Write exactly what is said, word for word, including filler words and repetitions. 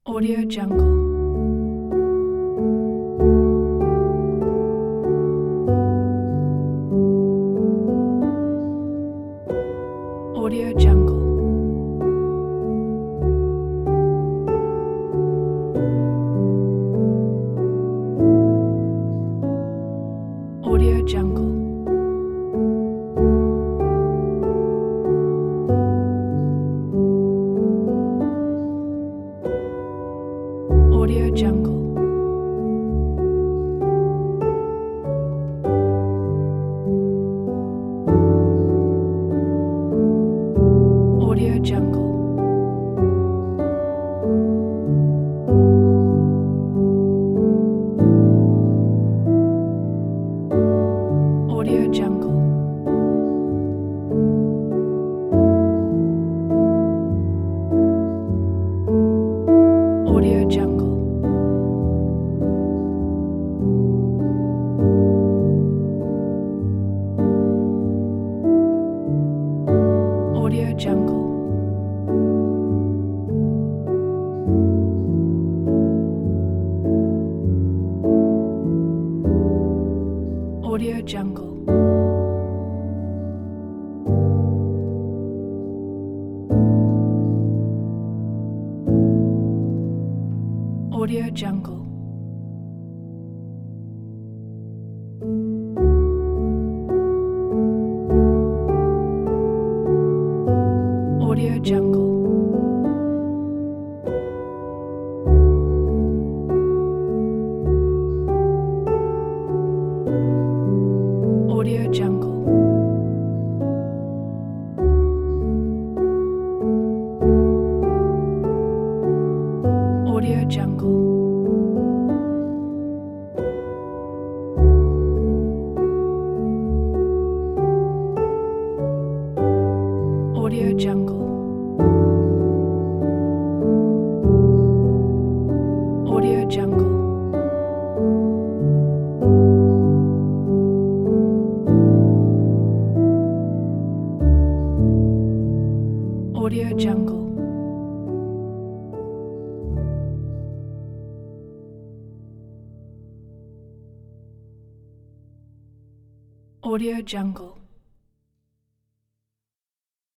Audio Jungle. Audio Jungle. Audio Jungle. Audio Jungle. Audio Jungle. Audio Jungle. Audio Jungle. Audio Jungle. Audio Jungle. Audio Jungle. Audio Jungle. Audio Jungle. Audio Jungle. Audio Jungle. Audio Jungle. Audio Jungle. Audio Jungle.